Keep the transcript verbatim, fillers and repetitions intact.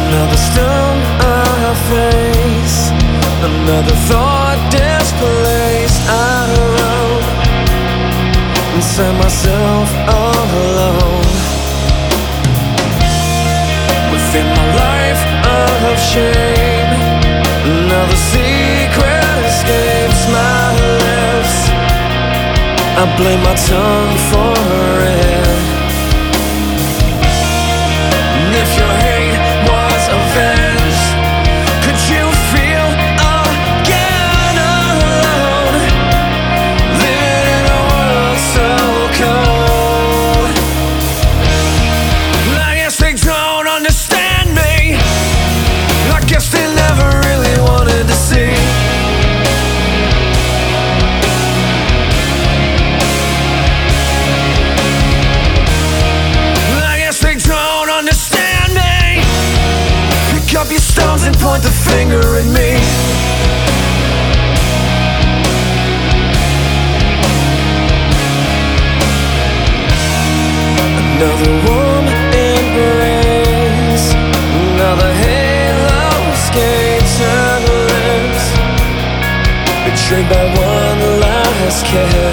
Another storm I face, another thought displaced. I roam inside myself all alone, within my life of shame. Another secret escapes my lips. I blame my tongue for it. And if your hate was avenged, could you feel again alone, living in a world so cold? I guess they don't understand me. I guess they never really wanted to see. I guess they don't understand me. Pick up your stones and point the finger at me. Another warm embrace, another halo escapes her lips, betrayed by one last kiss.